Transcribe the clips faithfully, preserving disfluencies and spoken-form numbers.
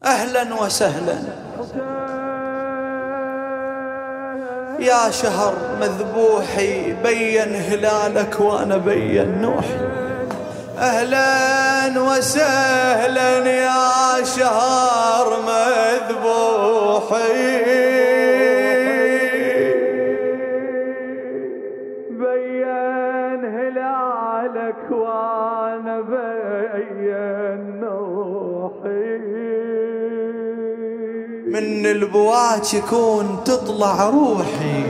أهلا وسهلا يا شهر مذبوحي، بين هلالك وأنا بين نوحي. أهلا وسهلا يا شهر مذبوحي، بين هلالك وأنا بين نوحي. من البواج يكون تطلع روحي،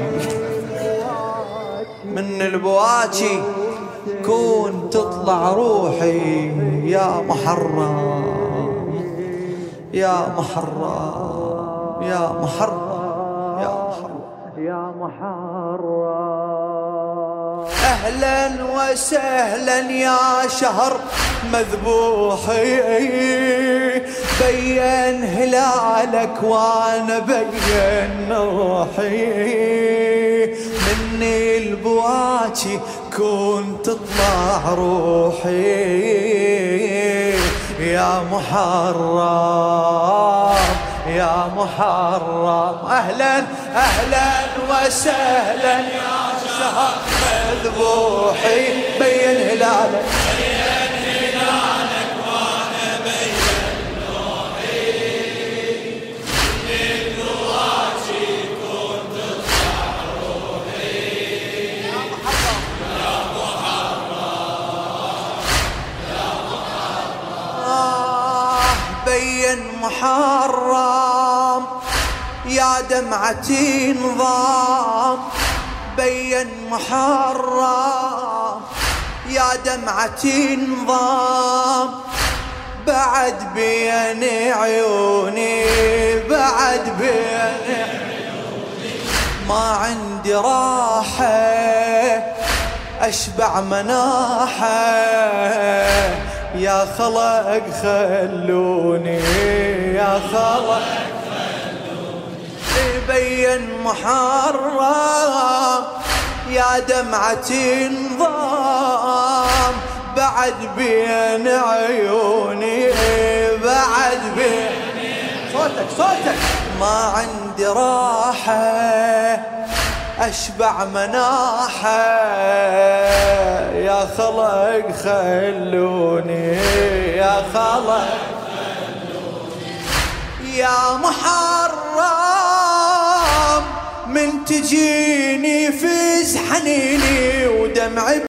من البواج كون تطلع روحي. يا محرم يا محرم يا محرم يا محرم يا محرم. أهلا وسهلا يا شهر مذبوحي، بين هلالك وانا بين نوحي. مني البواجي كون تطلع روحي. يا محرم يا محرم. أهلا أهلا وسهلا يا شهر مذبوحي، بين هلالك محرم. يا دمعتي نظام بين محرم، يا دمعتي نظام. بعد بين عيوني بعد بين عيوني، ما عندي راحة أشبع مناحة. يا خلق خلوني يا خلق خلوني، بين محرم. يا دمعتي نظام بعد بين عيوني بعد بين صوتك صوتك. ما عندي راحة أشبع مناحة. يا خلق خلوني يا خلق خلوني. يا محرم من تجيني فز حنيني ودمعي